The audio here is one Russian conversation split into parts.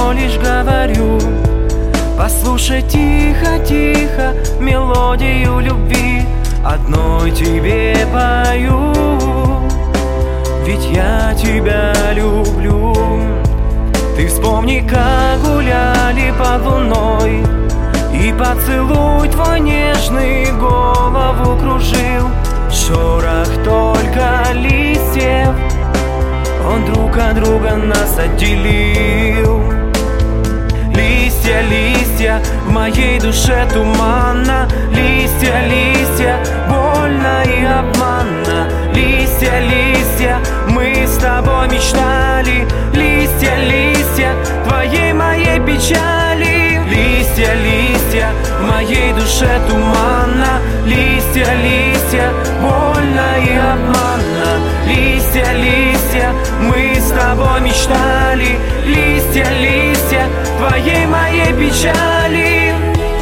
всего лишь говорю: послушай тихо-тихо мелодию любви, одной тебе пою, ведь я тебя люблю. Ты вспомни, как гуляли под луной, и поцелуй твой нежный голову кружил. Шорох только листьев, он друг от друга нас отделил. Листья, листья, в моей душе туманно. Листья, листья, больно и обманно. Листья, листья, мы с тобой мечтали. Листья, листья, твоей моей печали. Листья, листья, в моей душе туманно. Листья, листья, больно и обманно. Листья, листья, мы с тобой мечтали. Листья, листья, твоей моей печали.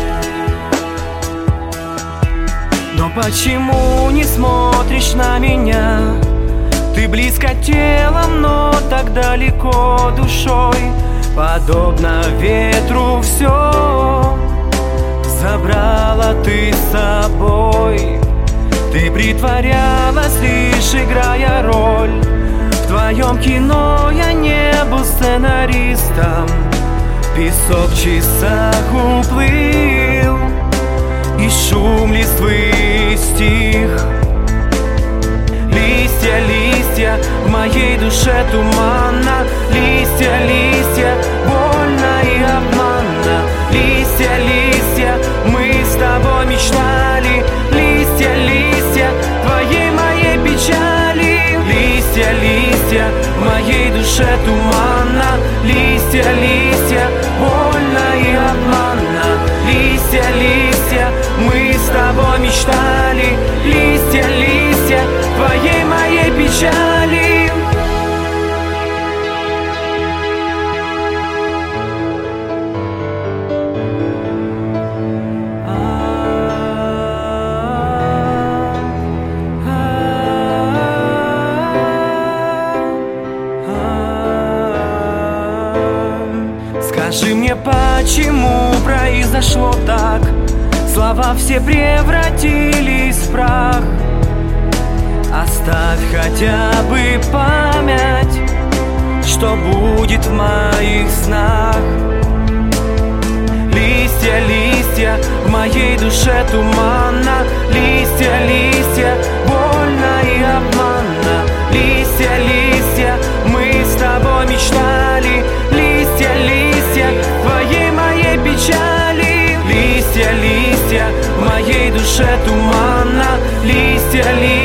Но почему не смотришь на меня? Ты близко телом, но так далеко душой. Подобно ветру все забрала ты с собой. Ты притворялась, лишь играя роль. В твоем кино я не был сценаристом. Песок в часах уплыл, и шум листвы стих. Листья, листья, в моей душе туманно. Листья, листья, больно и обманно. Листья, листья, мы с тобой мечтали. Листья, листья, твоей моей печали. Листья, листья, в моей душе туманно. Листья, листья, больно и обманно. Листья, листья, мы с тобой мечтали. Листья, листья, твоей моей печали. Скажи мне, почему произошло так? Слова все превратились в прах. Оставь хотя бы память, что будет в моих снах. Листья, листья, в моей душе туманно. Листья, листья, больно и обманно. Листья, листья, мы с тобой мечтали. Листья, листья, твоей моей печали. Листья, листья, в моей душе туманно. Листья, листья,